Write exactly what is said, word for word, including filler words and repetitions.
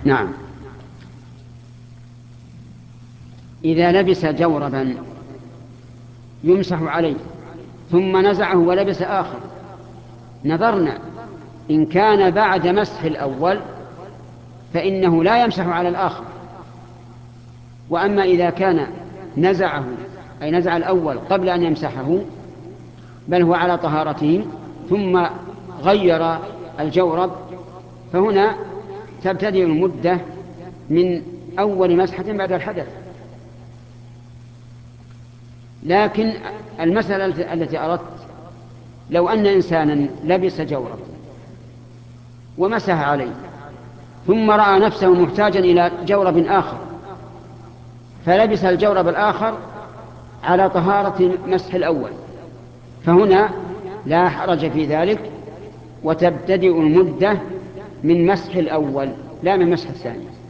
نعم. إذا لبس جوربا يمسح عليه ثم نزعه ولبس آخر، نظرنا إن كان بعد مسح الأول فإنه لا يمسح على الآخر، وأما إذا كان نزعه أي نزع الأول قبل أن يمسحه بل هو على طهارته ثم غير الجورب فهنا تبتدئ المدة من أول مسحة بعد الحدث. لكن المسألة التي أردت، لو أن إنسانا لبس جورب ومسح عليه ثم رأى نفسه محتاجا إلى جورب آخر فلبس الجورب الآخر على طهارة مسح الأول، فهنا لا حرج في ذلك، وتبتدئ المدة من مسح الأول لا من مسح الثاني.